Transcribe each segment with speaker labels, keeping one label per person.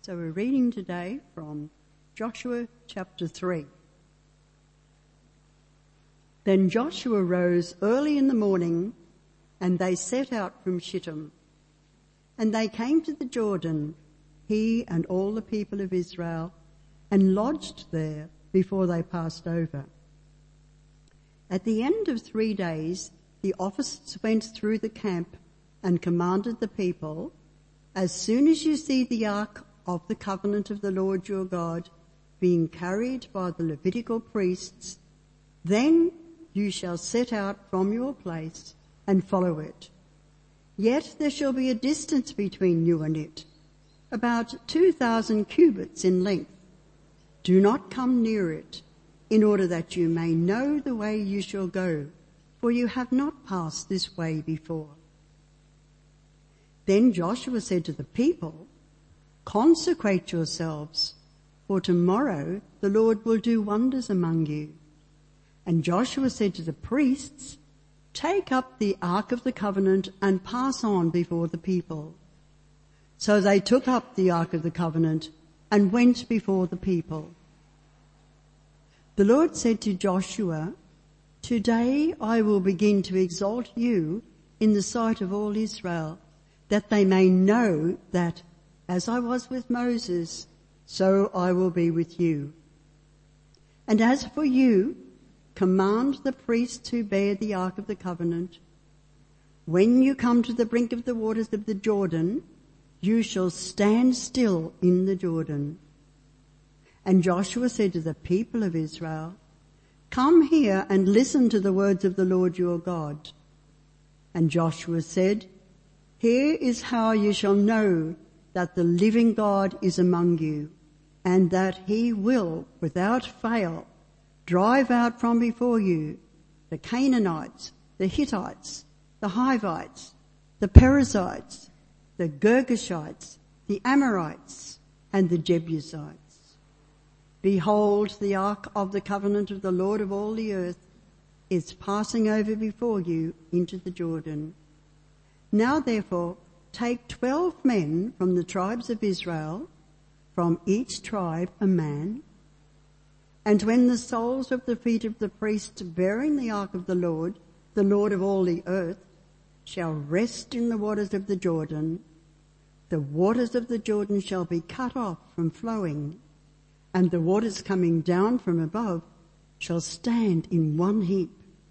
Speaker 1: So we're reading today from Joshua chapter 3. Then Joshua rose early in the morning, and they set out from Shittim. And they came to the Jordan, he and all the people of Israel, and lodged there before they passed over. At the end of 3 days, the officers went through the camp and commanded the people, as soon as you see the ark of the covenant of the Lord your God being carried by the Levitical priests, then you shall set out from your place and follow it. Yet there shall be a distance between you and it, about 2,000 cubits in length. Do not come near it, in order that you may know the way you shall go, for you have not passed this way before. Then Joshua said to the people, consecrate yourselves, for tomorrow the Lord will do wonders among you. And Joshua said to the priests, take up the ark of the covenant and pass on before the people. So they took up the ark of the covenant and went before the people. The Lord said to Joshua, today I will begin to exalt you in the sight of all Israel, that they may know that as I was with Moses, so I will be with you. And as for you, command the priests who bear the ark of the covenant, when you come to the brink of the waters of the Jordan, you shall stand still in the Jordan. And Joshua said to the people of Israel, come here and listen to the words of the Lord your God. And Joshua said, here is how you shall know that the living God is among you, and that he will, without fail, drive out from before you the Canaanites, the Hittites, the Hivites, the Perizzites, the Girgashites, the Amorites, and the Jebusites. Behold, the ark of the covenant of the Lord of all the earth is passing over before you into the Jordan. Now therefore, take 12 men from the tribes of Israel, from each tribe a man, and when the soles of the feet of the priests bearing the ark of the Lord of all the earth, shall rest in the waters of the Jordan, the waters of the Jordan shall be cut off from flowing, and the waters coming down from above shall stand in one heap.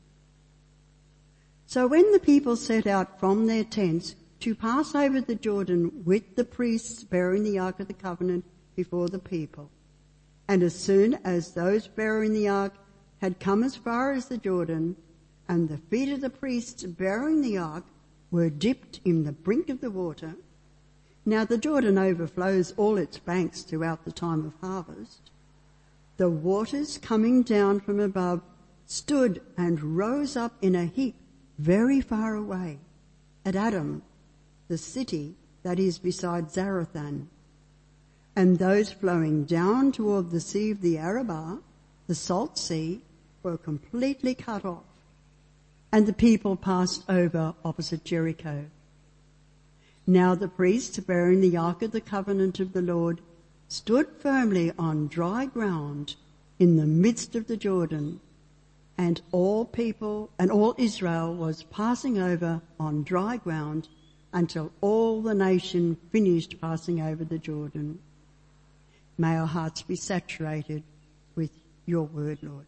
Speaker 1: So when the people set out from their tents to pass over the Jordan with the priests bearing the ark of the covenant before the people, and as soon as those bearing the ark had come as far as the Jordan, and the feet of the priests bearing the ark were dipped in the brink of the water, now the Jordan overflows all its banks throughout the time of harvest, the waters coming down from above stood and rose up in a heap very far away at Adam, the city that is beside Zarethan. And those flowing down toward the sea of the Arabah, the salt sea, were completely cut off, and the people passed over opposite Jericho. Now the priests bearing the ark of the covenant of the Lord stood firmly on dry ground in the midst of the Jordan, and all Israel was passing over on dry ground until all the nation finished passing over the Jordan. May our hearts be saturated with your word, Lord.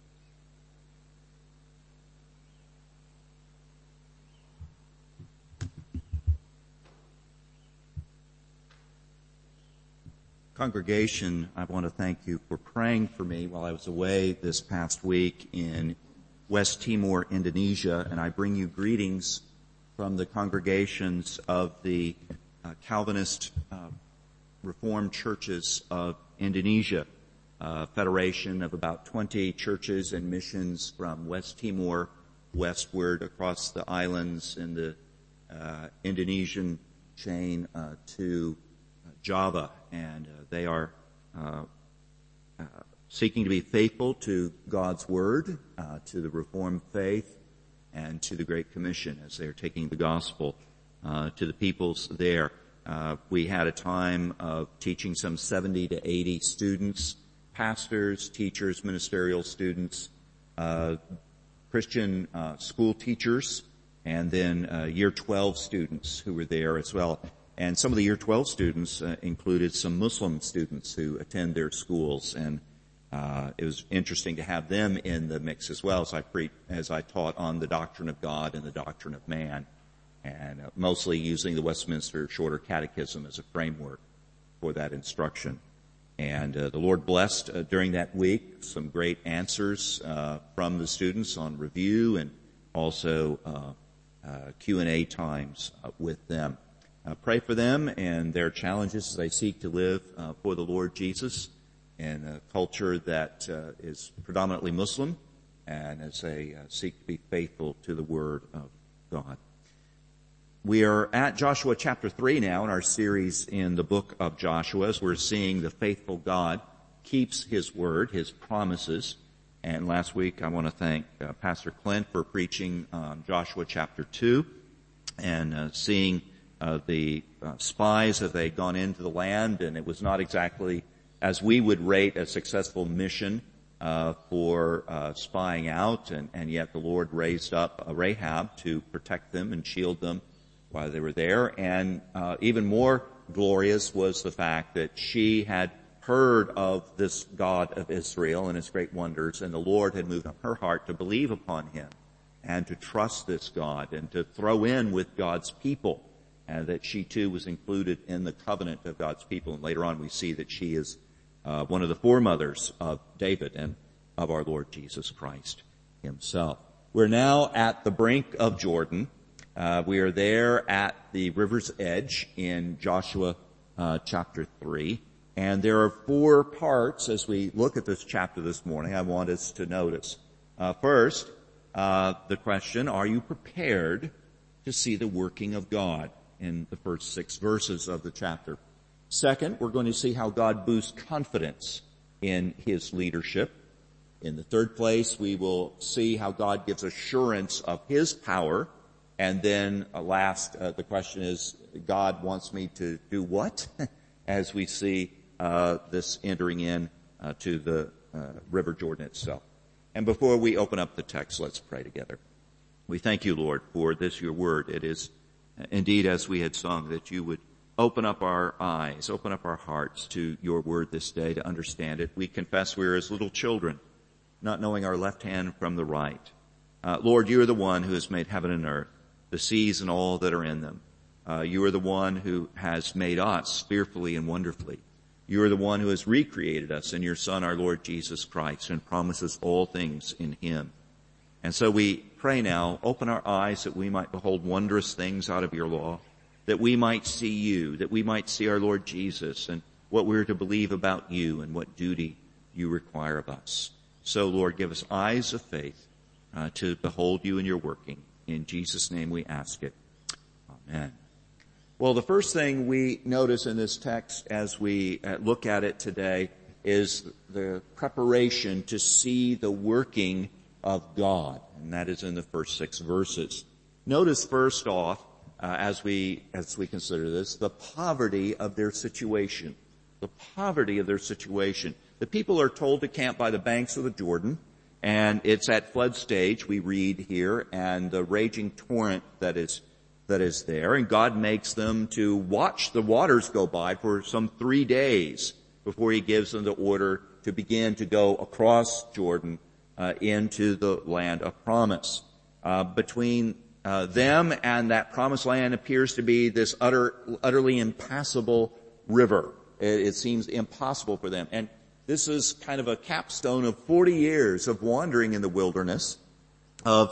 Speaker 2: Congregation, I want to thank you for praying for me while I was away this past week in West Timor, Indonesia, and I bring you greetings from the congregations of the Calvinist Reformed Churches of Indonesia, a federation of about 20 churches and missions from West Timor westward across the islands in the Indonesian chain to Java, and they are seeking to be faithful to God's Word, to the Reformed faith, and to the Great Commission as they are taking the gospel to the peoples there. We had a time of teaching some 70 to 80 students, pastors, teachers, ministerial students, Christian school teachers, and then year 12 students who were there as well. And some of the year 12 students included some Muslim students who attend their schools, and it was interesting to have them in the mix as well as I taught on the doctrine of God and the doctrine of man, and mostly using the Westminster Shorter Catechism as a framework for that instruction. And the Lord blessed during that week some great answers from the students on review and also Q&A times with them. Pray for them and their challenges as they seek to live for the Lord Jesus in a culture that is predominantly Muslim, and as they seek to be faithful to the Word of God. We are at Joshua chapter 3 now in our series in the book of Joshua, as we're seeing the faithful God keeps His word, His promises. And last week I want to thank Pastor Clint for preaching Joshua chapter 2 and seeing the spies as they'd gone into the land, and it was not exactly as we would rate a successful mission for spying out, and yet the Lord raised up Rahab to protect them and shield them while they were there. And even more glorious was the fact that she had heard of this God of Israel and His great wonders, and the Lord had moved on her heart to believe upon Him and to trust this God and to throw in with God's people, and that she too was included in the covenant of God's people. And later on we see that she is one of the foremothers of David and of our Lord Jesus Christ Himself. We're now at the brink of Jordan. We are there at the river's edge in Joshua chapter 3. And there are 4 parts as we look at this chapter this morning I want us to notice. First, the question, are you prepared to see the working of God in the first 6 verses of the chapter? Second, we're going to see how God boosts confidence in His leadership. In the third place, we will see how God gives assurance of His power. And then last, the question is, God wants me to do what? As we see this entering in to the River Jordan itself. And before we open up the text, let's pray together. We thank you, Lord, for this, your word. It is indeed, as we had sung, that you would open up our eyes, open up our hearts to your word this day to understand it. We confess we are as little children, not knowing our left hand from the right. Lord, you are the one who has made heaven and earth, the seas and all that are in them. You are the one who has made us fearfully and wonderfully. You are the one who has recreated us in your Son, our Lord Jesus Christ, and promises all things in Him. And so we pray now, open our eyes that we might behold wondrous things out of your law, that we might see you, that we might see our Lord Jesus and what we're to believe about you and what duty you require of us. So, Lord, give us eyes of faith to behold you in your working. In Jesus' name we ask it. Amen. Well, the first thing we notice in this text as we look at it today is the preparation to see the working of God, and that is in the first 6 verses. Notice first off, as we consider this, the poverty of their situation. The poverty of their situation. The people are told to camp by the banks of the Jordan, and it's at flood stage, we read here, and the raging torrent that is there, and God makes them to watch the waters go by for some 3 days before He gives them the order to begin to go across Jordan into the land of promise. Between them and that promised land appears to be this utterly impassable river. It seems impossible for them. And this is kind of a capstone of 40 years of wandering in the wilderness, of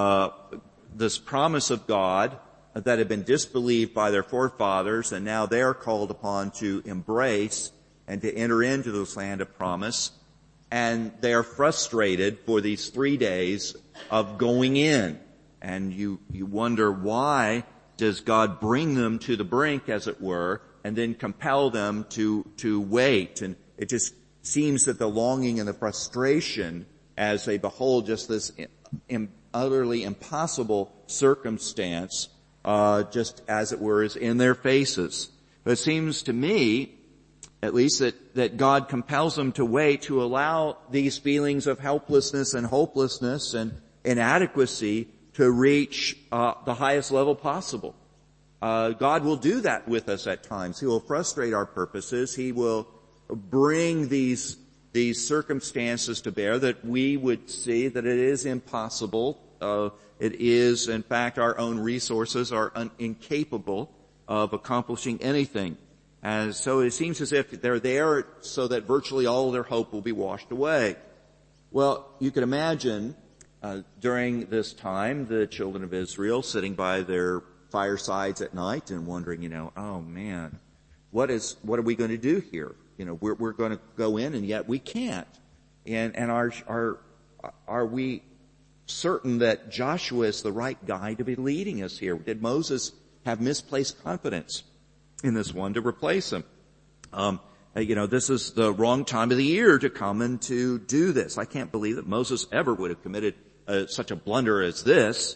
Speaker 2: this promise of God that had been disbelieved by their forefathers, and now they're called upon to embrace and to enter into this land of promise. And they are frustrated for these 3 days of going in. And you wonder, why does God bring them to the brink, as it were, and then compel them to wait? And it just seems that the longing and the frustration as they behold just this utterly impossible circumstance, just as it were, is in their faces. But it seems to me, at least, that God compels them to wait to allow these feelings of helplessness and hopelessness and inadequacy to reach the highest level possible. God will do that with us at times. He will frustrate our purposes. He will bring these circumstances to bear that we would see that it is impossible. It is, in fact, our own resources are incapable of accomplishing anything. And so it seems as if they're there so that virtually all their hope will be washed away. Well, you can imagine during this time the children of Israel sitting by their firesides at night and wondering, oh man, what are we going to do here? We're going to go in and yet we can't. And are we certain that Joshua is the right guy to be leading us here? Did Moses have misplaced confidence in this one to replace him? This is the wrong time of the year to come and to do this. I can't believe that Moses ever would have committed such a blunder as this.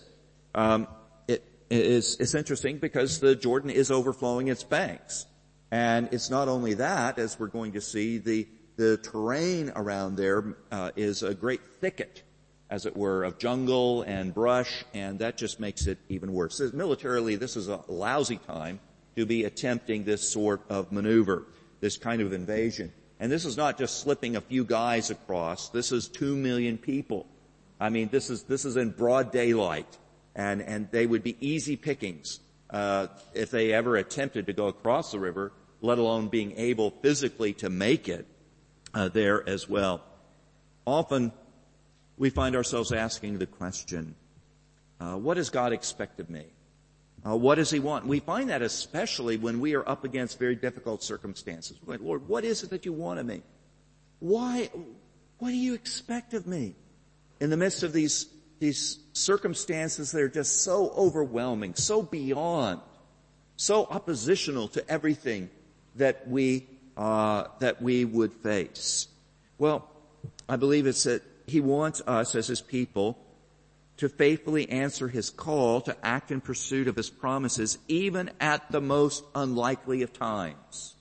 Speaker 2: It's interesting because the Jordan is overflowing its banks. And it's not only that, as we're going to see, the terrain around there is a great thicket, as it were, of jungle and brush, and that just makes it even worse. So militarily, this is a lousy time to be attempting this sort of maneuver, this kind of invasion. And this is not just slipping a few guys across. This is 2 million people. I mean, this is in broad daylight, and they would be easy pickings if they ever attempted to go across the river, let alone being able physically to make it there as well. Often we find ourselves asking the question, what does God expect of me? What does He want? We find that especially when we are up against very difficult circumstances. We're like, Lord, what is it that you want of me? What do you expect of me? In the midst of these circumstances that are just so overwhelming, so beyond, so oppositional to everything that we would face. Well, I believe it's that He wants us as His people to faithfully answer His call to act in pursuit of His promises, even at the most unlikely of times.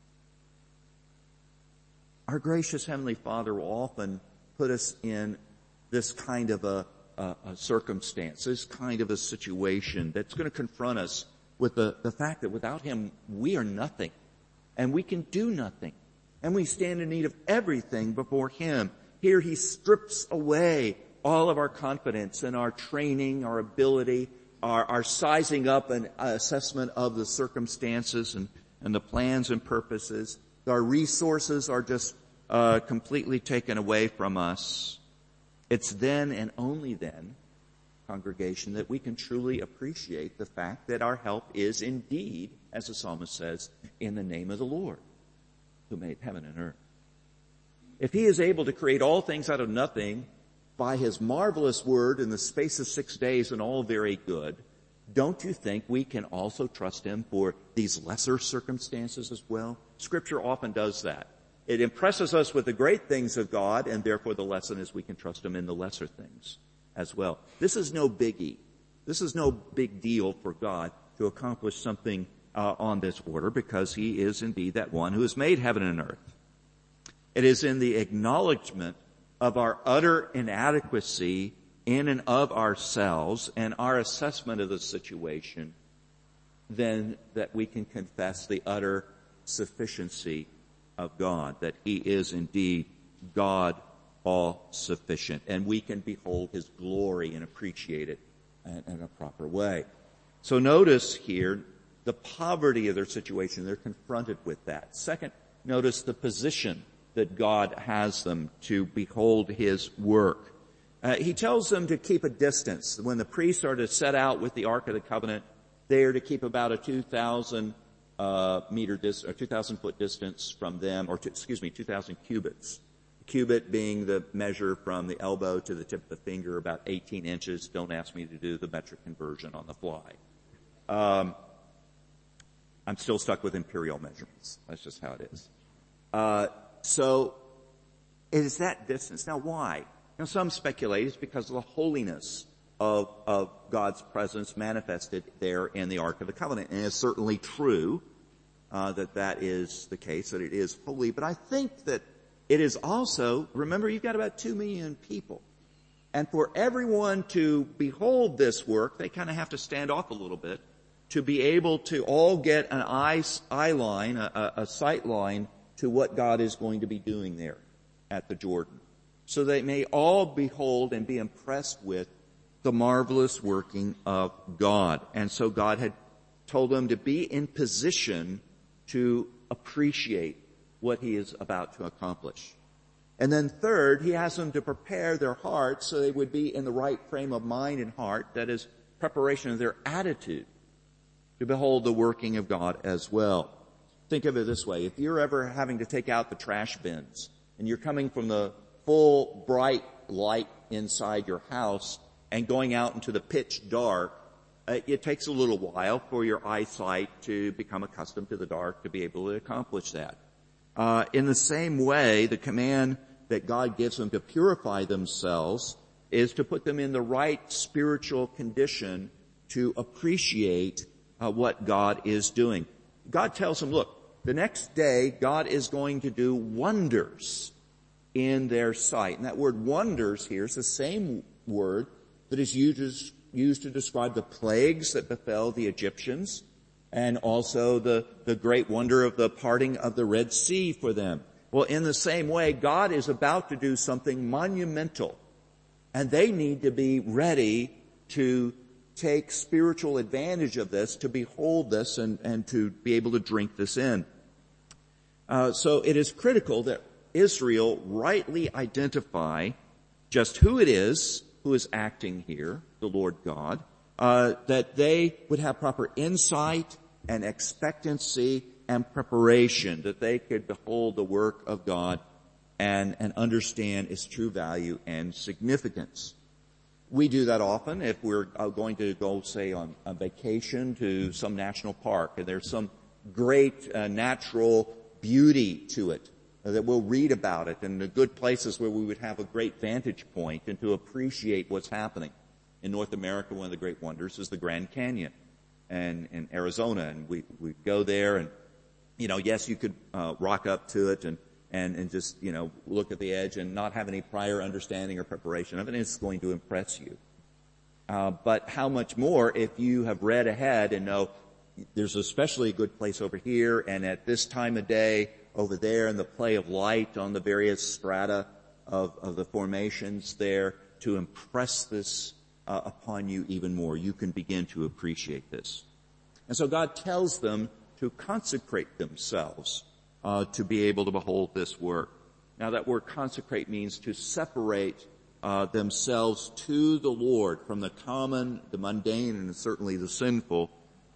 Speaker 2: Our gracious Heavenly Father will often put us in this kind of a circumstance, this kind of a situation that's going to confront us with the fact that without Him, we are nothing, and we can do nothing, and we stand in need of everything before Him. Here He strips away all of our confidence and our training, our ability, our sizing up and assessment of the circumstances and the plans and purposes. Our resources are just completely taken away from us. It's then and only then, congregation, that we can truly appreciate the fact that our help is indeed, as the psalmist says, in the name of the Lord, who made heaven and earth. If He is able to create all things out of nothing by His marvelous word in the space of 6 days and all very good, don't you think we can also trust Him for these lesser circumstances as well? Scripture often does that. It impresses us with the great things of God, and therefore the lesson is we can trust Him in the lesser things as well. This is no biggie. This is no big deal for God to accomplish something on this order, because He is indeed that one who has made heaven and earth. It is in the acknowledgement of our utter inadequacy in and of ourselves and our assessment of the situation then that we can confess the utter sufficiency of God, that He is indeed God all-sufficient, and we can behold His glory and appreciate it in a proper way. So notice here the poverty of their situation. They're confronted with that. Second, notice the position that God has them to behold His work. He tells them to keep a distance. When the priests are to set out with the Ark of the Covenant, they are to keep about a 2,000 foot distance from them, 2,000 cubits. A cubit being the measure from the elbow to the tip of the finger, about 18 inches. Don't ask me to do the metric conversion on the fly. I'm still stuck with imperial measurements. That's just how it is. So it is that distance. Now why? Some speculate it's because of the holiness of God's presence manifested there in the Ark of the Covenant. And it's certainly true that is the case, that it is holy. But I think that it is also, remember, you've got about 2 million people. And for everyone to behold this work, they kind of have to stand off a little bit to be able to all get an eye line, a sight line to what God is going to be doing there at the Jordan. So they may all behold and be impressed with the marvelous working of God. And so God had told them to be in position to appreciate what he is about to accomplish. And then third, he has them to prepare their hearts so they would be in the right frame of mind and heart, that is, preparation of their attitude to behold the working of God as well. Think of it this way. If you're ever having to take out the trash bins and you're coming from the full bright light inside your house and going out into the pitch dark, it takes a little while for your eyesight to become accustomed to the dark to be able to accomplish that. In the same way, the command that God gives them to purify themselves is to put them in the right spiritual condition to appreciate what God is doing. God tells them, look, the next day God is going to do wonders in their sight. And that word wonders here is the same word that is used to describe the plagues that befell the Egyptians and also the great wonder of the parting of the Red Sea for them. Well, in the same way, God is about to do something monumental, and they need to be ready to take spiritual advantage of this, to behold this, and to be able to drink this in. So it is critical that Israel rightly identify just who it is who is acting here, the Lord God, that they would have proper insight and expectancy and preparation, that they could behold the work of God and understand its true value and significance. We do that often if we're going to go, say, on a vacation to some national park, and there's some great natural beauty to it, that we'll read about it, and the good places where we would have a great vantage point and to appreciate what's happening. In North America, one of the great wonders is the Grand Canyon and in Arizona, and we go there, and yes, you could rock up to it and just look at the edge and not have any prior understanding or preparation of it, and it's going to impress you. But how much more if you have read ahead and know there's especially a good place over here, and at this time of day over there, and the play of light on the various strata of the formations there to impress this upon you even more. You can begin to appreciate this. And so God tells them to consecrate themselves to be able to behold this work. Now that word consecrate means to separate themselves to the Lord from the common, the mundane, and certainly the sinful,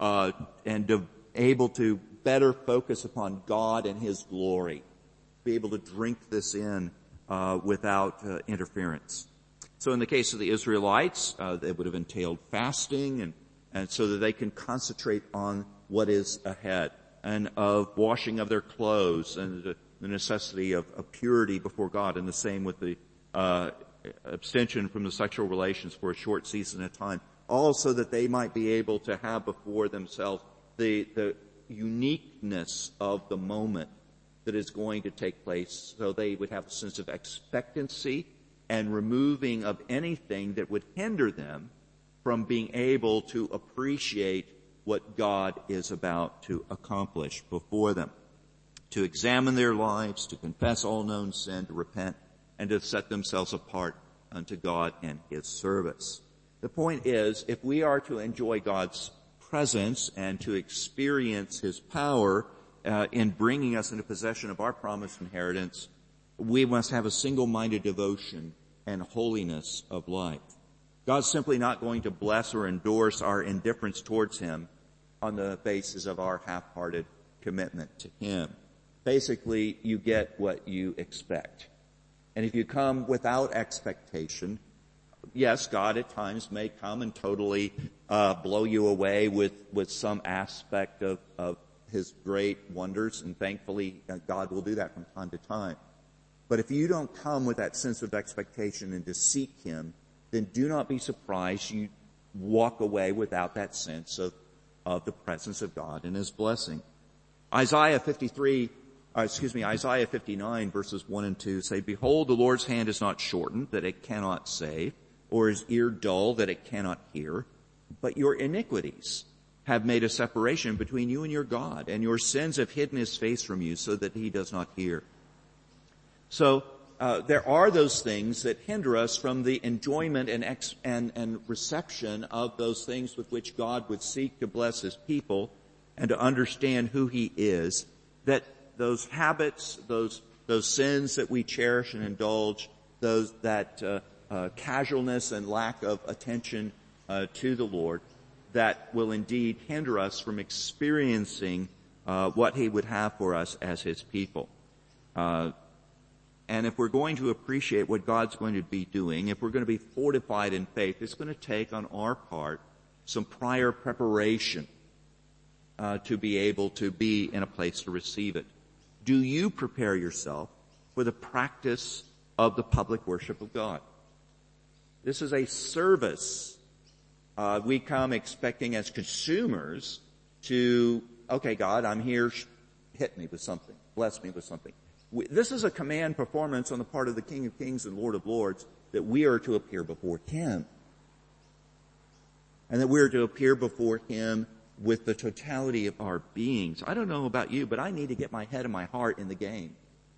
Speaker 2: and to able to better focus upon God and His glory, be able to drink this in without interference. So in the case of the Israelites, it would have entailed fasting and so that they can concentrate on what is ahead, and of washing of their clothes, and the necessity of purity before God, and the same with the abstention from the sexual relations for a short season at a time, all so that they might be able to have before themselves the uniqueness of the moment that is going to take place, so they would have a sense of expectancy and removing of anything that would hinder them from being able to appreciate what God is about to accomplish before them. To examine their lives, to confess all known sin, to repent, and to set themselves apart unto God and His service. The point is, if we are to enjoy God's presence and to experience His power in bringing us into possession of our promised inheritance, we must have a single-minded devotion and holiness of life. God's simply not going to bless or endorse our indifference towards Him on the basis of our half-hearted commitment to Him. Basically, you get what you expect. And if you come without expectation, yes, God at times may come and totally blow you away with some aspect of His great wonders, and thankfully God will do that from time to time. But if you don't come with that sense of expectation and to seek Him, then do not be surprised you walk away without that sense of the presence of God and His blessing. Isaiah 59 verses 1 and 2 say, "Behold, the Lord's hand is not shortened that it cannot save, or his ear dull that it cannot hear, but your iniquities have made a separation between you and your God, and your sins have hidden his face from you so that he does not hear." So there are those things that hinder us from the enjoyment and reception of those things with which God would seek to bless his people and to understand who he is, that those habits, those sins that we cherish and indulge, that casualness and lack of attention to the Lord, that will indeed hinder us from experiencing what he would have for us as his people. And if we're going to appreciate what God's going to be doing, if we're going to be fortified in faith, it's going to take on our part some prior preparation to be able to be in a place to receive it. Do you prepare yourself for the practice of the public worship of God? This is a service. We come expecting as consumers to, okay, God, I'm here, hit me with something, bless me with something. This is a command performance on the part of the King of Kings and Lord of Lords that we are to appear before him. And that we are to appear before him with the totality of our beings. I don't know about you, but I need to get my head and my heart in the game.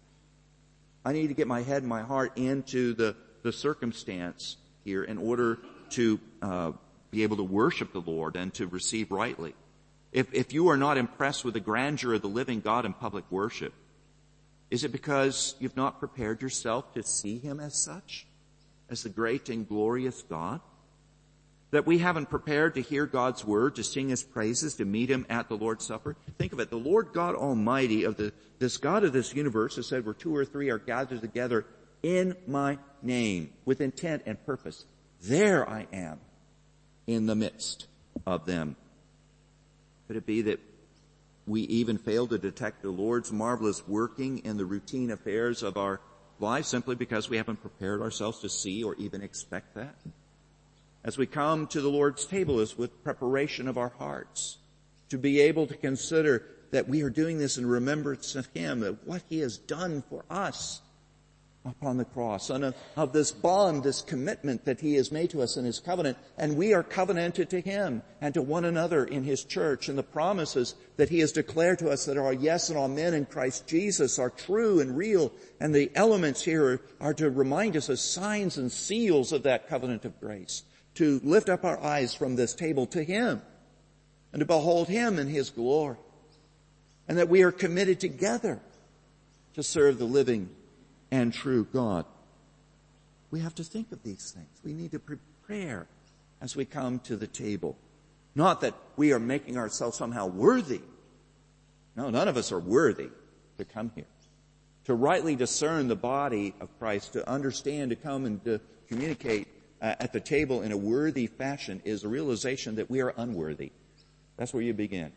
Speaker 2: I need to get my head and my heart into the circumstance here in order to be able to worship the Lord and to receive rightly. If you are not impressed with the grandeur of the living God in public worship, is it because you've not prepared yourself to see him as such, as the great and glorious God? That we haven't prepared to hear God's word, to sing his praises, to meet him at the Lord's Supper? Think of it. The Lord God Almighty this God of this universe has said, where two or three are gathered together in my name, with intent and purpose, there I am in the midst of them. Could it be that we even fail to detect the Lord's marvelous working in the routine affairs of our lives simply because we haven't prepared ourselves to see or even expect that? As we come to the Lord's table is with preparation of our hearts, to be able to consider that we are doing this in remembrance of him, that what he has done for us upon the cross, and of this bond, this commitment that he has made to us in his covenant, and we are covenanted to him and to one another in his church, and the promises that he has declared to us that are yes and amen in Christ Jesus are true and real, and the elements here are to remind us as signs and seals of that covenant of grace, to lift up our eyes from this table to him and to behold him in his glory, and that we are committed together to serve the living and true God. We have to think of these things. We need to prepare as we come to the table. Not that we are making ourselves somehow worthy. No, none of us are worthy to come here. To rightly discern the body of Christ, to understand, to come and to communicate at the table in a worthy fashion is a realization that we are unworthy. That's where you begin.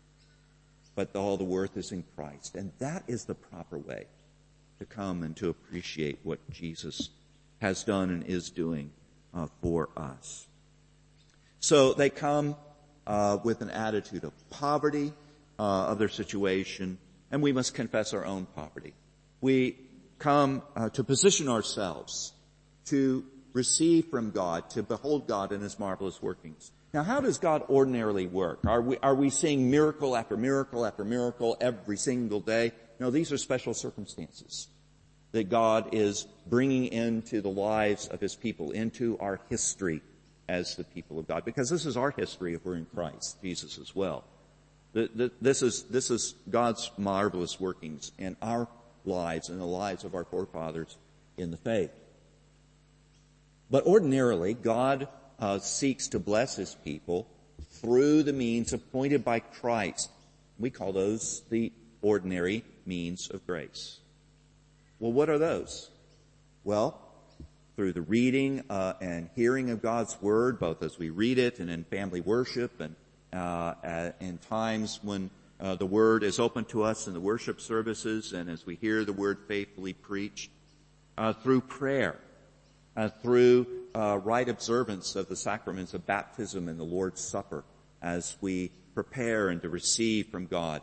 Speaker 2: But all the worth is in Christ. And that is the proper way to come and to appreciate what Jesus has done and is doing for us. So they come with an attitude of poverty of their situation, and we must confess our own poverty. We come to position ourselves to receive from God, to behold God in his marvelous workings. Now, how does God ordinarily work? Are we seeing miracle after miracle after miracle every single day? No, these are special circumstances that God is bringing into the lives of his people, into our history as the people of God. Because this is our history if we're in Christ Jesus as well. This is God's marvelous workings in our lives and the lives of our forefathers in the faith. But ordinarily, God seeks to bless his people through the means appointed by Christ. We call those the ordinary means of grace. Well, what are those? Well, through the reading and hearing of God's word, both as we read it and in family worship and in times when the word is open to us in the worship services and as we hear the word faithfully preached, through prayer, through right observance of the sacraments of baptism and the Lord's Supper as we prepare and to receive from God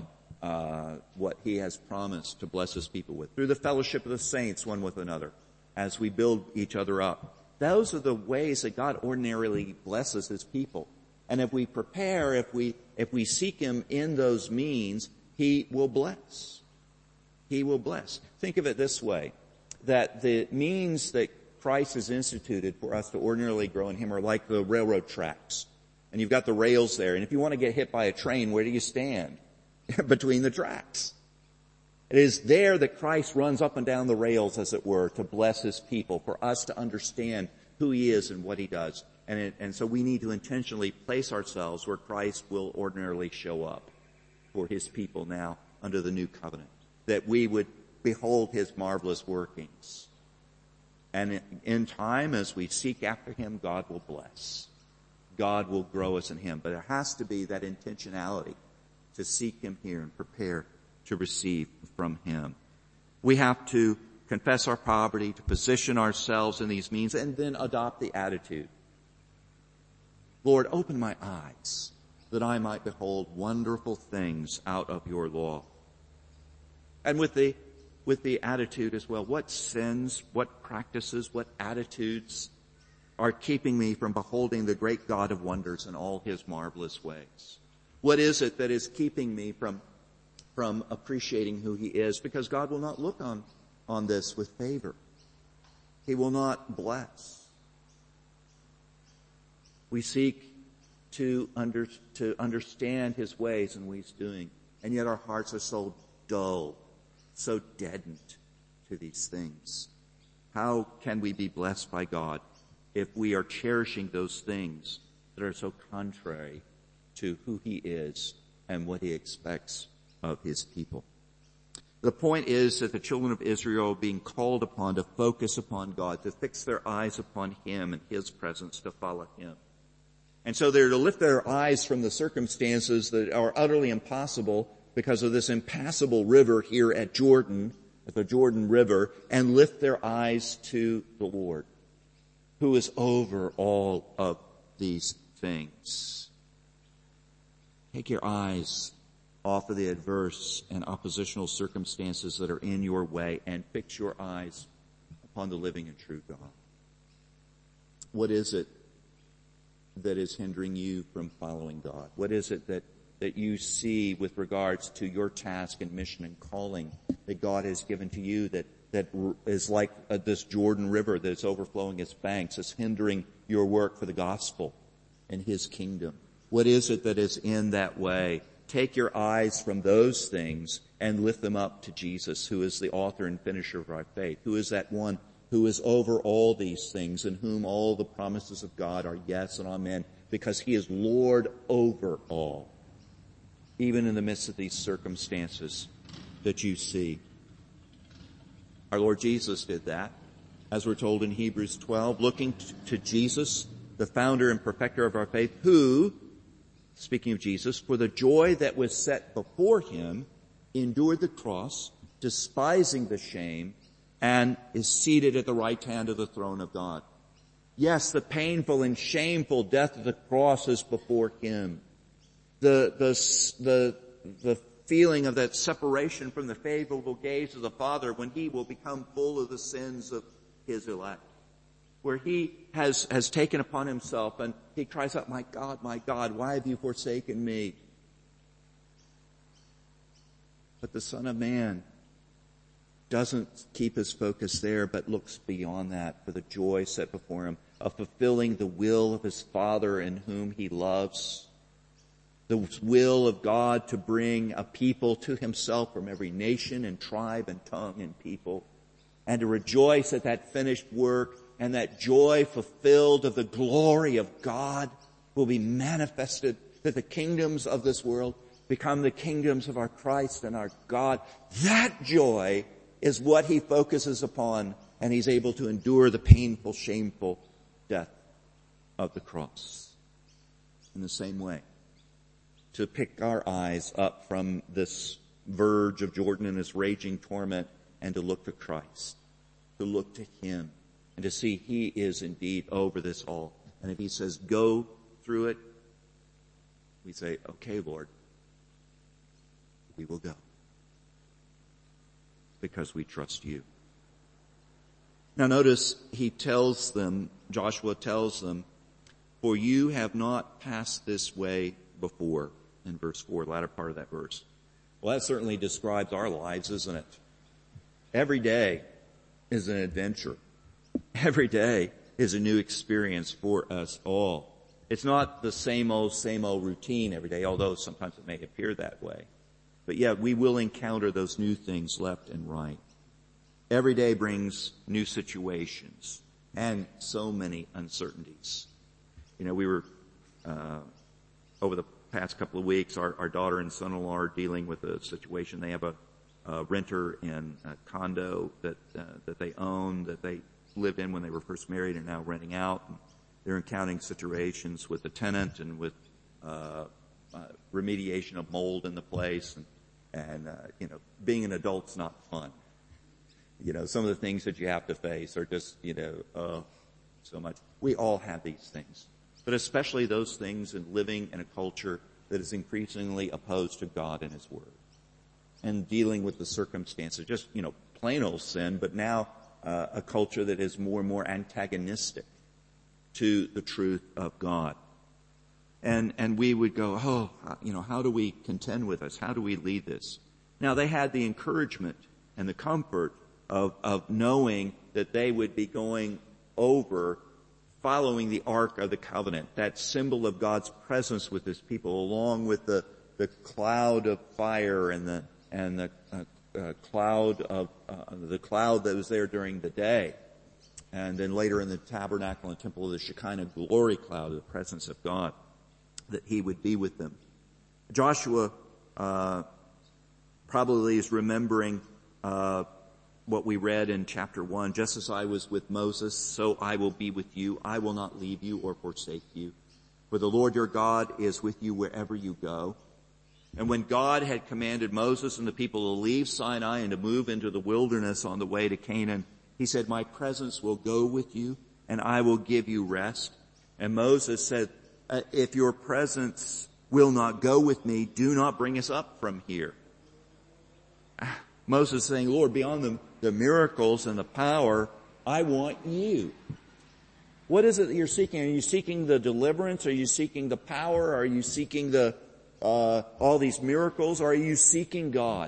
Speaker 2: what he has promised to bless his people with. Through the fellowship of the saints one with another, as we build each other up. Those are the ways that God ordinarily blesses his people. And if we prepare, if we seek him in those means, he will bless. He will bless. Think of it this way, that the means that Christ has instituted for us to ordinarily grow in him are like the railroad tracks. And you've got the rails there. And if you want to get hit by a train, where do you stand? Between the tracks. It is there that Christ runs up and down the rails, as it were, to bless his people, for us to understand who he is and what he does. And so we need to intentionally place ourselves where Christ will ordinarily show up for his people now under the new covenant, that we would behold his marvelous workings. And in time, as we seek after him, God will bless. God will grow us in him. But there has to be that intentionality to seek him here and prepare to receive from him. We have to confess our poverty, to position ourselves in these means, and then adopt the attitude. Lord, open my eyes that I might behold wonderful things out of your law. And with the attitude as well, what sins, what practices, what attitudes are keeping me from beholding the great God of wonders in all his marvelous ways? What is it that is keeping me from appreciating who he is? Because God will not look on this with favor. He will not bless. We seek to understand his ways and what he's doing, and yet our hearts are so dull, so deadened to these things. How can we be blessed by God if we are cherishing those things that are so contrary to who he is and what he expects of his people? The point is that the children of Israel are being called upon to focus upon God, to fix their eyes upon him and his presence, to follow him. And so they're to lift their eyes from the circumstances that are utterly impossible because of this impassable river here at Jordan, at the Jordan River, and lift their eyes to the Lord, who is over all of these things. Take your eyes off of the adverse and oppositional circumstances that are in your way and fix your eyes upon the living and true God. What is it that is hindering you from following God? What is it that you see with regards to your task and mission and calling that God has given to you that is like this Jordan River that is overflowing its banks, is hindering your work for the gospel and his kingdom? What is it that is in that way? Take your eyes from those things and lift them up to Jesus, who is the author and finisher of our faith, who is that one who is over all these things, in whom all the promises of God are yes and amen, because he is Lord over all, even in the midst of these circumstances that you see. Our Lord Jesus did that, as we're told in Hebrews 12, looking to Jesus, the founder and perfecter of our faith, who, speaking of Jesus, for the joy that was set before him, endured the cross, despising the shame, and is seated at the right hand of the throne of God. Yes, the painful and shameful death of the cross is before him. The feeling of that separation from the favorable gaze of the Father when he will become full of the sins of his elect, where he has taken upon himself and he cries out, my God, why have you forsaken me? But the Son of Man doesn't keep his focus there, but looks beyond that for the joy set before him of fulfilling the will of his Father in whom he loves, the will of God to bring a people to himself from every nation and tribe and tongue and people, and to rejoice at that finished work, and that joy fulfilled of the glory of God will be manifested, that the kingdoms of this world become the kingdoms of our Christ and our God. That joy is what he focuses upon, and he's able to endure the painful, shameful death of the cross. In the same way, to pick our eyes up from this verge of Jordan and his raging torment and to look to Christ, to look to him, and to see he is indeed over this all. And if he says, go through it, we say, okay, Lord, we will go. Because we trust you. Now notice he tells them, Joshua tells them, for you have not passed this way before, in verse 4, latter part of that verse. Well, that certainly describes our lives, isn't it? Every day is an adventure. Every day is a new experience for us all. It's not the same old routine every day, although sometimes it may appear that way. But yeah, we will encounter those new things left and right. Every day brings new situations and so many uncertainties. You know, we were, over the past couple of weeks, our daughter and son-in-law are dealing with a situation. They have a renter in a condo that they own, that they lived in when they were first married and now renting out. And they're encountering situations with the tenant and with remediation of mold in the place. And you know, being an adult's not fun. You know, some of the things that you have to face are just, so much. We all have these things. But especially those things in living in a culture that is increasingly opposed to God and His Word. And dealing with the circumstances, just, plain old sin, but now a culture that is more and more antagonistic to the truth of God. And we would go, how do we contend with this? How do we lead this? Now they had the encouragement and the comfort of knowing that they would be going over following the Ark of the Covenant, that symbol of God's presence with His people, along with the cloud of fire and the cloud that was there during the day. And then later in the tabernacle and temple, the Shekinah glory cloud of the presence of God, that He would be with them. Joshua probably is remembering what we read in chapter 1. Just as I was with Moses, so I will be with you. I will not leave you or forsake you. For the Lord your God is with you wherever you go. And when God had commanded Moses and the people to leave Sinai and to move into the wilderness on the way to Canaan, He said, my presence will go with you and I will give you rest. And Moses said, if your presence will not go with me, do not bring us up from here. Moses is saying, Lord, beyond the miracles and the power, I want you. What is it that you're seeking? Are you seeking the deliverance? Are you seeking the power? Are you seeking all these miracles? Or are you seeking God?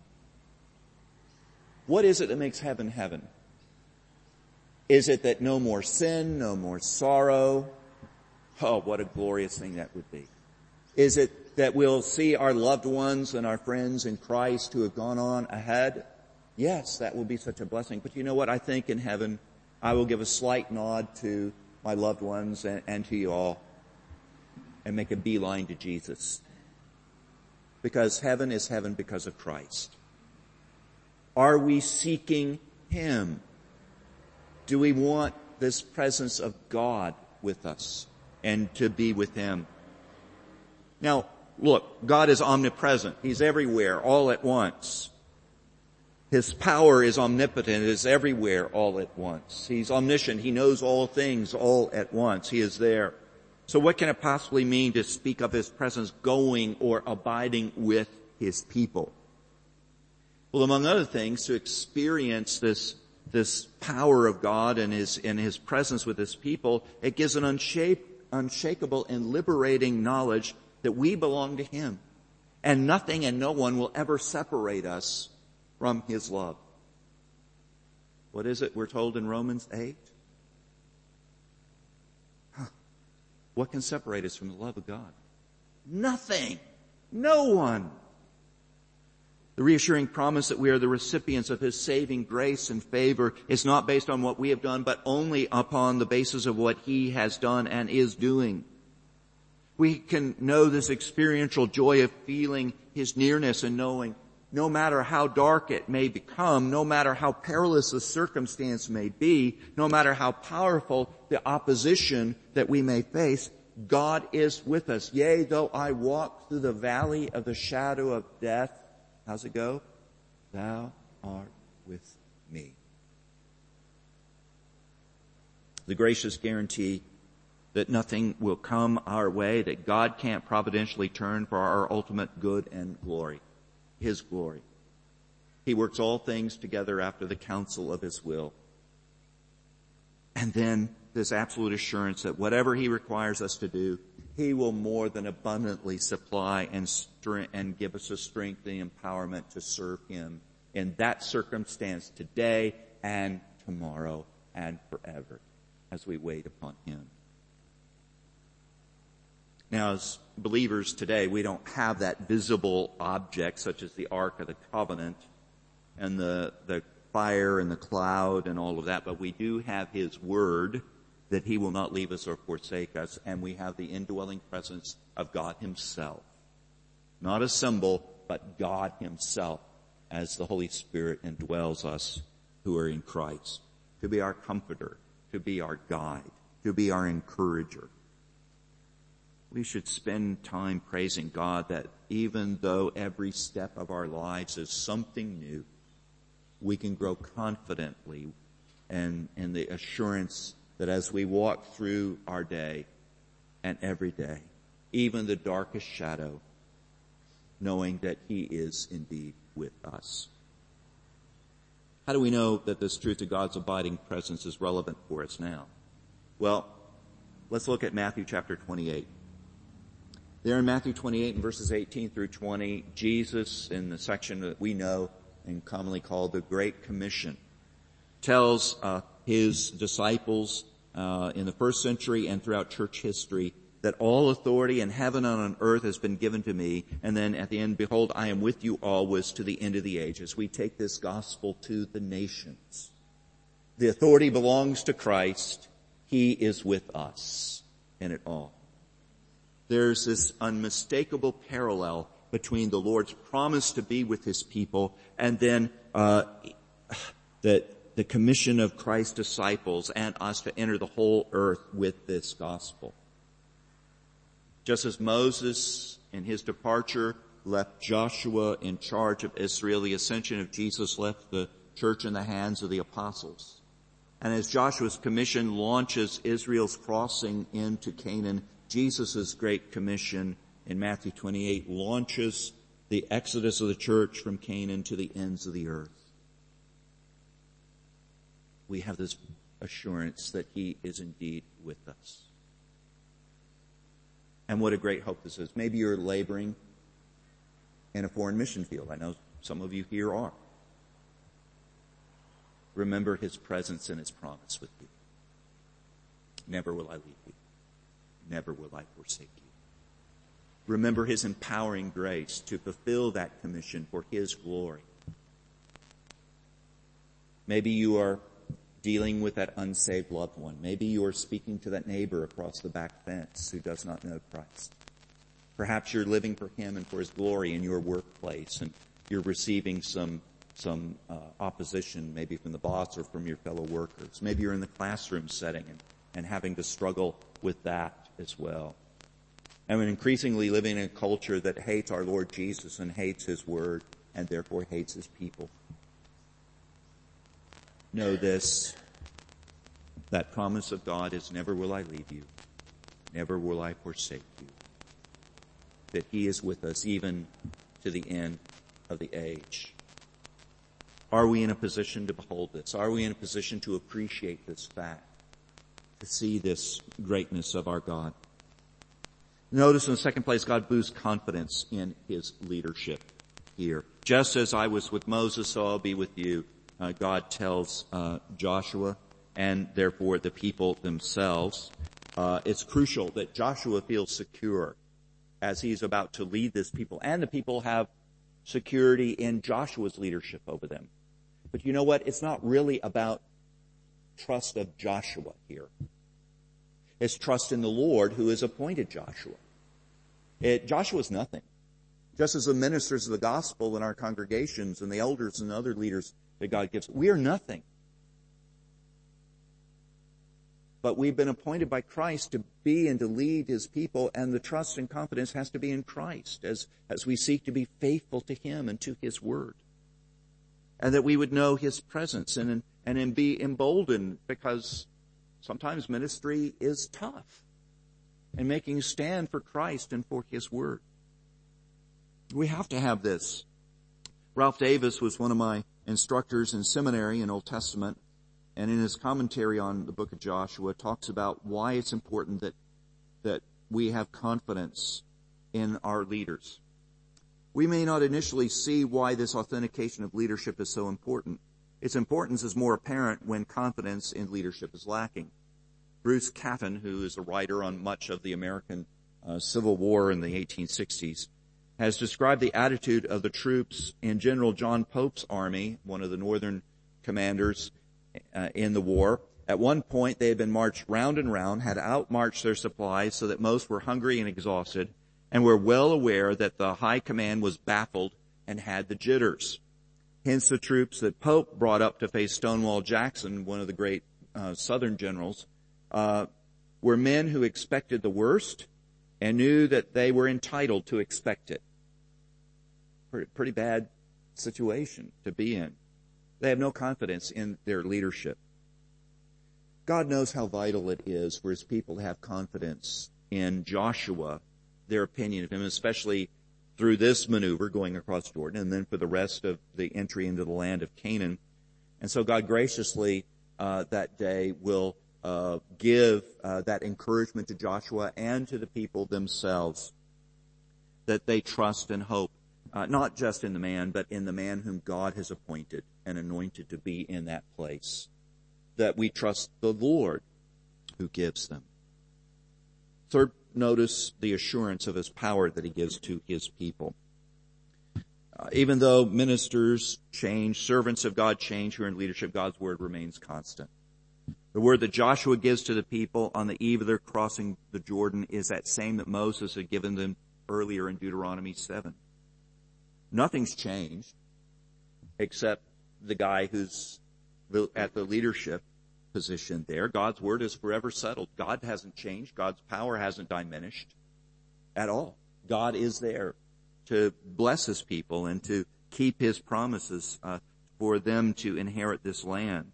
Speaker 2: What is it that makes heaven heaven? Is it that no more sin, no more sorrow? Oh, what a glorious thing that would be. Is it that we'll see our loved ones and our friends in Christ who have gone on ahead? Yes, that will be such a blessing. But you know what? I think in heaven I will give a slight nod to my loved ones and to you all and make a beeline to Jesus. Because heaven is heaven because of Christ. Are we seeking Him? Do we want this presence of God with us and to be with Him? Now, look, God is omnipresent. He's everywhere, all at once. His power is omnipotent. It is everywhere, all at once. He's omniscient. He knows all things, all at once. He is there. So what can it possibly mean to speak of His presence going or abiding with His people? Well, among other things, to experience this power of God and His presence with His people, it gives an unshakable and liberating knowledge that we belong to Him. And nothing and no one will ever separate us from His love. What is it we're told in Romans 8? What can separate us from the love of God? Nothing. No one. The reassuring promise that we are the recipients of His saving grace and favor is not based on what we have done, but only upon the basis of what He has done and is doing. We can know this experiential joy of feeling His nearness and knowing no matter how dark it may become, no matter how perilous the circumstance may be, no matter how powerful the opposition that we may face, God is with us. Yea, though I walk through the valley of the shadow of death, how's it go? Thou art with me. The gracious guarantee that nothing will come our way that God can't providentially turn for our ultimate good and glory. his glory. He works all things together after the counsel of his will. And then this absolute assurance that whatever he requires us to do, he will more than abundantly supply and give us the strength and empowerment to serve him in that circumstance today and tomorrow and forever as we wait upon him. Now, as believers today, we don't have that visible object such as the Ark of the Covenant and the fire and the cloud and all of that, but we do have his word that he will not leave us or forsake us, and we have the indwelling presence of God himself. Not a symbol, but God himself as the Holy Spirit indwells us who are in Christ, to be our comforter, to be our guide, to be our encourager. We should spend time praising God that even though every step of our lives is something new, we can grow confidently and in the assurance that as we walk through our day and every day, even the darkest shadow, knowing that he is indeed with us. How do we know that this truth of God's abiding presence is relevant for us now? Well, let's look at Matthew chapter 28. There in Matthew 28 and verses 18 through 20, Jesus, in the section that we know and commonly called the Great Commission, tells his disciples in the first century and throughout church history that all authority in heaven and on earth has been given to me. And then at the end, behold, I am with you always to the end of the age, as we take this gospel to the nations. The authority belongs to Christ. He is with us in it all. There's this unmistakable parallel between the Lord's promise to be with his people and then the commission of Christ's disciples and us to enter the whole earth with this gospel. Just as Moses in his departure left Joshua in charge of Israel, the ascension of Jesus left the church in the hands of the apostles. And as Joshua's commission launches Israel's crossing into Canaan, Jesus' Great Commission in Matthew 28 launches the exodus of the church from Canaan to the ends of the earth. We have this assurance that he is indeed with us. And what a great hope this is. Maybe you're laboring in a foreign mission field. I know some of you here are. Remember his presence and his promise with you. Never will I leave you. Never will I forsake you. Remember his empowering grace to fulfill that commission for his glory. Maybe you are dealing with that unsaved loved one. Maybe you are speaking to that neighbor across the back fence who does not know Christ. Perhaps you're living for him and for his glory in your workplace, and you're receiving some opposition, maybe from the boss or from your fellow workers. Maybe you're in the classroom setting and having to struggle with that as well. And we're increasingly living in a culture that hates our Lord Jesus and hates his word and therefore hates his people. Know this, that promise of God is never will I leave you, never will I forsake you. That he is with us even to the end of the age. Are we in a position to behold this? Are we in a position to appreciate this fact? To see this greatness of our God? Notice in the second place, God boosts confidence in his leadership here. Just as I was with Moses, so I'll be with you. God tells Joshua and therefore the people themselves. It's crucial that Joshua feels secure as he's about to lead this people, and the people have security in Joshua's leadership over them. But you know what? It's not really about trust of Joshua here. It's trust in the Lord who has appointed Joshua. Joshua's nothing. Just as the ministers of the gospel in our congregations and the elders and other leaders that God gives, we are nothing. But we've been appointed by Christ to be and to lead his people, and the trust and confidence has to be in Christ as we seek to be faithful to him and to his word. And that we would know his presence and be emboldened, because sometimes ministry is tough, and making a stand for Christ and for his word. We have to have this Ralph Davis was one of my instructors in seminary in Old Testament, and in his commentary on the book of Joshua talks about why it's important that we have confidence in our leaders. We may not initially see why this authentication of leadership is so important. Its importance is more apparent when confidence in leadership is lacking. Bruce Catton, who is a writer on much of the American Civil War in the 1860s, has described the attitude of the troops in General John Pope's army, one of the northern commanders in the war. At one point, they had been marched round and round, had outmarched their supplies so that most were hungry and exhausted, and were well aware that the high command was baffled and had the jitters. Hence the troops that Pope brought up to face Stonewall Jackson, one of the great Southern generals, were men who expected the worst and knew that they were entitled to expect it. Pretty bad situation to be in. They have no confidence in their leadership. God knows how vital it is for his people to have confidence in Joshua, their opinion of him, especially through this maneuver going across Jordan, and then for the rest of the entry into the land of Canaan. And so God graciously that day will give that encouragement to Joshua and to the people themselves, that they trust and hope, not just in the man, but in the man whom God has appointed and anointed to be in that place. That we trust the Lord who gives them. Third, notice the assurance of his power that he gives to his people. Even though ministers change, servants of God change who are in leadership, God's word remains constant. The word that Joshua gives to the people on the eve of their crossing the Jordan is that same that Moses had given them earlier in Deuteronomy 7. Nothing's changed except the guy who's at the leadership position there. God's word is forever settled. God hasn't changed. God's power hasn't diminished at all. God is there to bless his people and to keep his promises for them to inherit this land.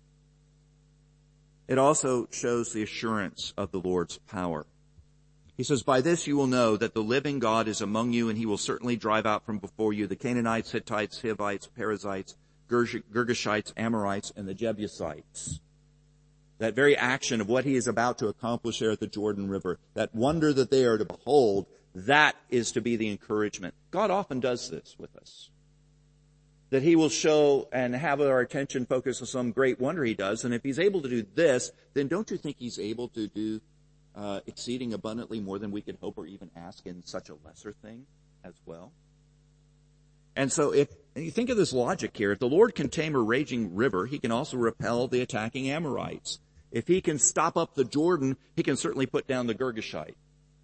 Speaker 2: It also shows the assurance of the Lord's power. He says, by this you will know that the living God is among you, and he will certainly drive out from before you the Canaanites, Hittites, Hivites, Perizzites, Girgashites, Amorites, and the Jebusites. That very action of what he is about to accomplish there at the Jordan River, that wonder that they are to behold, that is to be the encouragement. God often does this with us. That he will show and have our attention focused on some great wonder he does. And if he's able to do this, then don't you think he's able to do exceeding abundantly more than we could hope or even ask in such a lesser thing as well? And so and you think of this logic here, if the Lord can tame a raging river, he can also repel the attacking Amorites. If he can stop up the Jordan, he can certainly put down the Girgashite.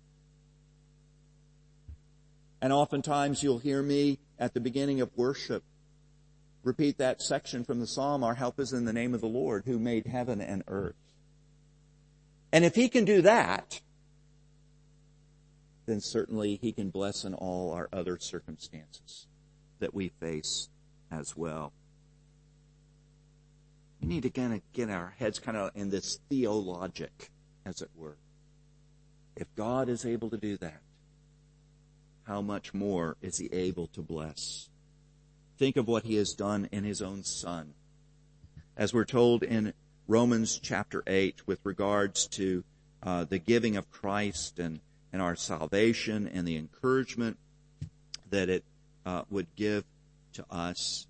Speaker 2: And oftentimes you'll hear me at the beginning of worship repeat that section from the Psalm, our help is in the name of the Lord who made heaven and earth. And if he can do that, then certainly he can bless in all our other circumstances that we face as well. We need to kind of get our heads kind of in this theologic, as it were. If God is able to do that, how much more is he able to bless? Think of what he has done in his own Son. As we're told in Romans chapter 8 with regards to the giving of Christ and our salvation and the encouragement that it would give to us.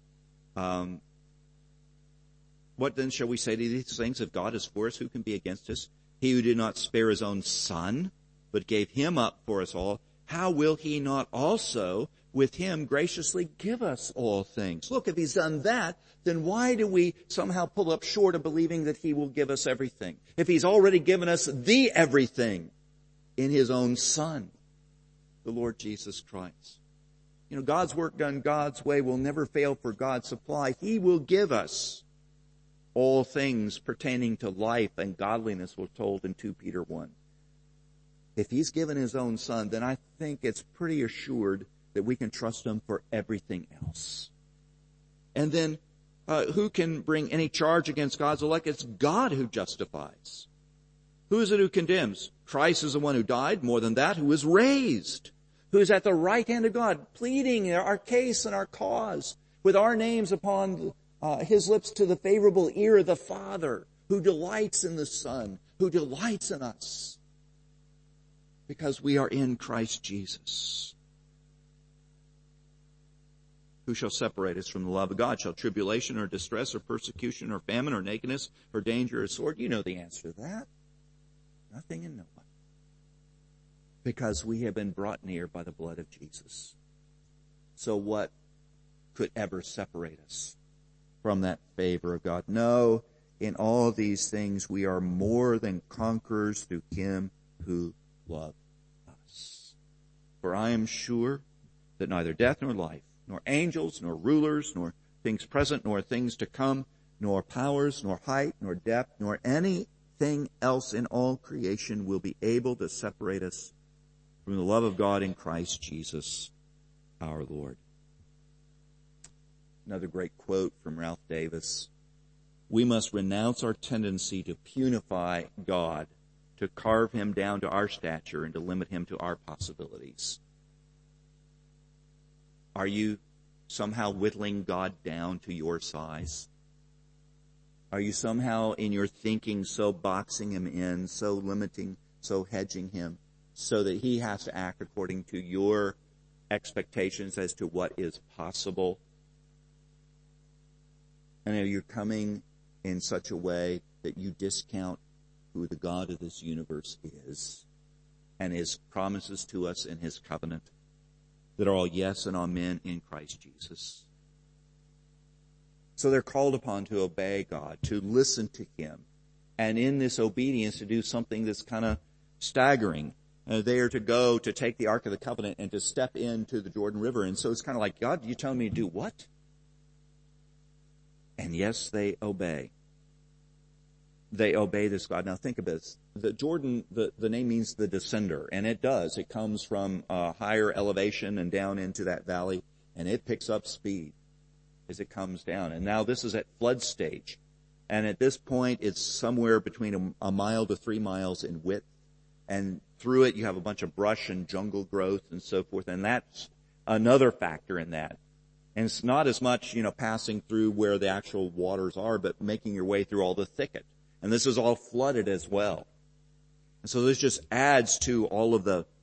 Speaker 2: What then shall we say to these things? If God is for us, who can be against us? He who did not spare his own Son, but gave him up for us all, how will he not also with him graciously give us all things? Look, if he's done that, then why do we somehow pull up short of believing that he will give us everything? If he's already given us the everything in his own Son, the Lord Jesus Christ. You know, God's work done God's way will never fail for God's supply. He will give us all things pertaining to life and godliness, we're told in 2 Peter 1. If he's given his own Son, then I think it's pretty assured that we can trust him for everything else. And then, who can bring any charge against God's elect? It's God who justifies. Who is it who condemns? Christ is the one who died, more than that, who was raised, who is at the right hand of God, pleading our case and our cause. with our names upon his lips to the favorable ear of the Father, who delights in the Son, who delights in us, because we are in Christ Jesus. Who shall separate us from the love of God? Shall tribulation or distress or persecution or famine or nakedness or danger or sword? You know the answer to that. Nothing and no one. Because we have been brought near by the blood of Jesus. So what could ever separate us from that favor of God? No, in all these things we are more than conquerors through him who loved us. For I am sure that neither death nor life, nor angels, nor rulers, nor things present, nor things to come, nor powers, nor height, nor depth, nor anything else in all creation will be able to separate us from the love of God in Christ Jesus our Lord. Another great quote from Ralph Davis. We must renounce our tendency to punify God, to carve him down to our stature, and to limit him to our possibilities. Are you somehow whittling God down to your size? Are you somehow in your thinking so boxing him in, so limiting, so hedging him, so that he has to act according to your expectations as to what is possible? And are you coming in such a way that you discount who the God of this universe is and his promises to us in his covenant that are all yes and amen in Christ Jesus? So they're called upon to obey God, to listen to him, and in this obedience to do something that's kind of staggering. They are to go to take the Ark of the Covenant and to step into the Jordan River. And so it's kind of like, God, you telling me to do what? And yes, they obey. They obey this God. Now think of this. The Jordan, the name means the descender, and it does. It comes from a higher elevation and down into that valley, and it picks up speed as it comes down. And now this is at flood stage. And at this point, it's somewhere between a mile to 3 miles in width. And through it, you have a bunch of brush and jungle growth and so forth. And that's another factor in that. And it's not as much, passing through where the actual waters are, but making your way through all the thicket. And this is all flooded as well. And so this just adds to all of the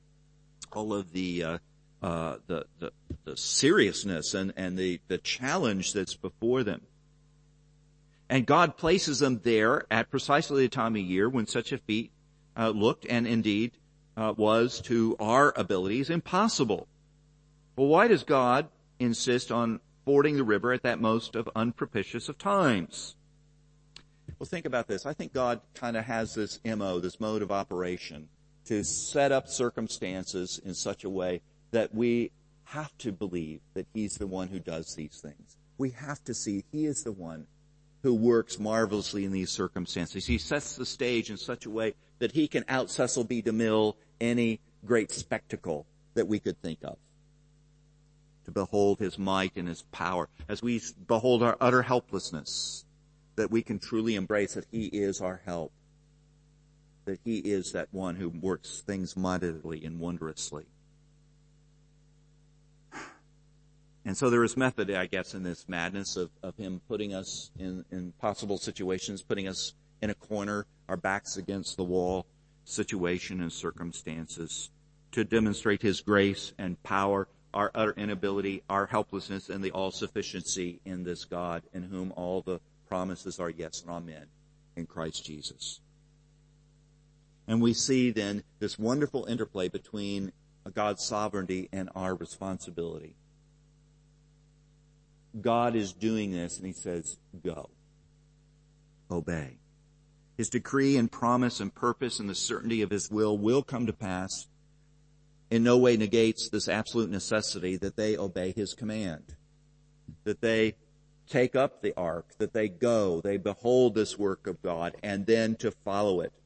Speaker 2: seriousness and the challenge that's before them. And God places them there at precisely the time of year when such a feat looked and indeed was to our abilities impossible. Well, why does God insist on fording the river at that most of unpropitious of times? Well, think about this. I think God kind of has this MO, this mode of operation, to set up circumstances in such a way that we have to believe that he's the one who does these things. We have to see he is the one who works marvelously in these circumstances. He sets the stage in such a way that he can out Cecil B. DeMille any great spectacle that we could think of. To behold his might and his power, as we behold our utter helplessness, that we can truly embrace that he is our help, that he is that one who works things mightily and wondrously. And so there is method, I guess, in this madness of him putting us in possible situations, putting us in a corner, our backs against the wall situation and circumstances, to demonstrate his grace and power, our utter inability, our helplessness, and the all-sufficiency in this God in whom all the promises are yes and amen in Christ Jesus. And we see then this wonderful interplay between God's sovereignty and our responsibility. God is doing this, and he says, go. Obey. His decree and promise and purpose and the certainty of his will come to pass. In no way negates this absolute necessity that they obey his command, that they take up the ark, that they go, they behold this work of God, and then to follow it.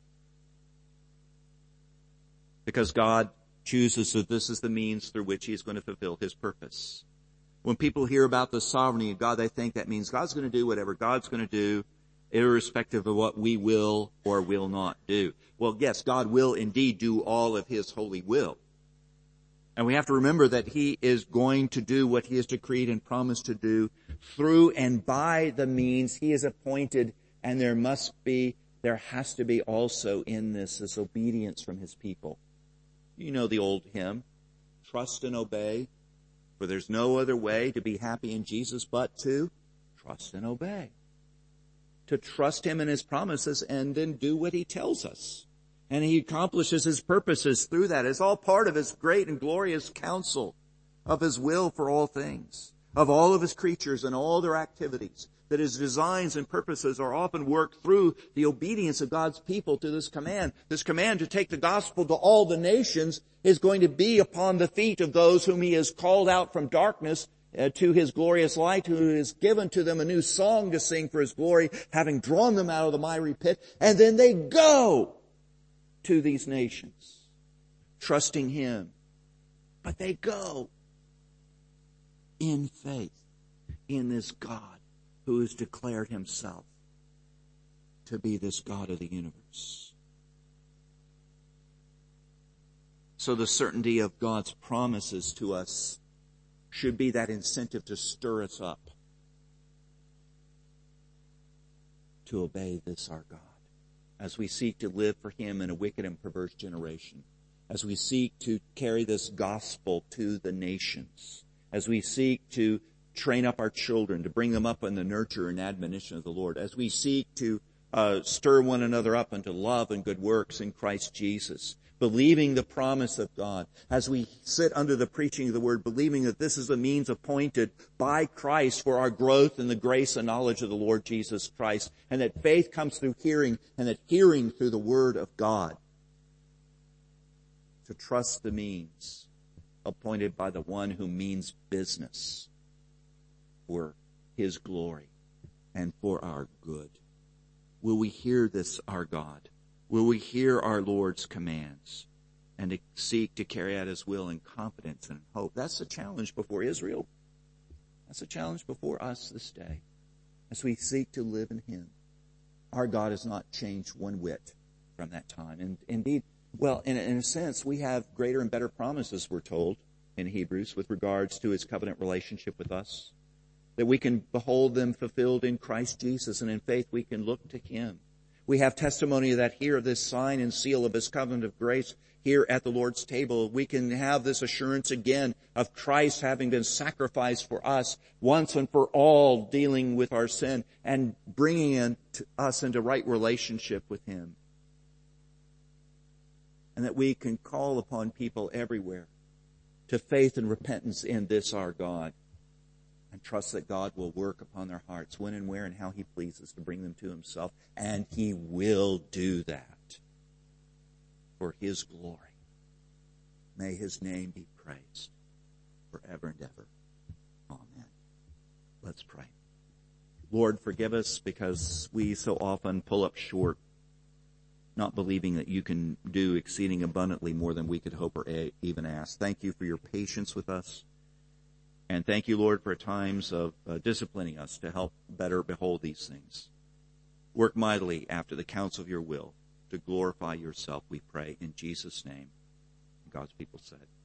Speaker 2: Because God chooses that this is the means through which he is going to fulfill his purpose. When people hear about the sovereignty of God, they think that means God's going to do whatever God's going to do, irrespective of what we will or will not do. Well, yes, God will indeed do all of his holy will. And we have to remember that he is going to do what he has decreed and promised to do through and by the means he has appointed. And there has to be also in this obedience from his people. You know the old hymn, trust and obey, for there's no other way to be happy in Jesus but to trust and obey. To trust him in his promises and then do what he tells us. And he accomplishes his purposes through that. It's all part of his great and glorious counsel of his will for all things, of all of his creatures and all their activities, that his designs and purposes are often worked through the obedience of God's people to this command. This command to take the gospel to all the nations is going to be upon the feet of those whom he has called out from darkness to his glorious light, who has given to them a new song to sing for his glory, having drawn them out of the miry pit. And then they go to these nations, trusting him. But they go in faith in this God who has declared himself to be this God of the universe. So the certainty of God's promises to us should be that incentive to stir us up to obey this our God, as we seek to live for him in a wicked and perverse generation, as we seek to carry this gospel to the nations, as we seek to train up our children, to bring them up in the nurture and admonition of the Lord, as we seek to stir one another up into love and good works in Christ Jesus, believing the promise of God, as we sit under the preaching of the word, believing that this is a means appointed by Christ for our growth in the grace and knowledge of the Lord Jesus Christ, and that faith comes through hearing, and that hearing through the word of God. To trust the means appointed by the one who means business for his glory and for our good. Will we hear this, our God? Will we hear our Lord's commands and to seek to carry out his will in confidence and hope? That's the challenge before Israel. That's a challenge before us this day as we seek to live in him. Our God has not changed one whit from that time. And indeed, well, in a sense, we have greater and better promises, we're told in Hebrews, with regards to his covenant relationship with us, that we can behold them fulfilled in Christ Jesus, and in faith we can look to him. We have testimony of that here, this sign and seal of his covenant of grace here at the Lord's table. We can have this assurance again of Christ having been sacrificed for us once and for all, dealing with our sin and bringing us into right relationship with him. And that we can call upon people everywhere to faith and repentance in this our God, and trust that God will work upon their hearts when and where and how he pleases to bring them to himself. And he will do that for his glory. May his name be praised forever and ever. Amen. Let's pray. Lord, forgive us because we so often pull up short, not believing that you can do exceeding abundantly more than we could hope or even ask. Thank you for your patience with us. And thank you, Lord, for times of disciplining us to help better behold these things. Work mightily after the counsel of your will to glorify yourself, we pray, in Jesus' name. God's people said.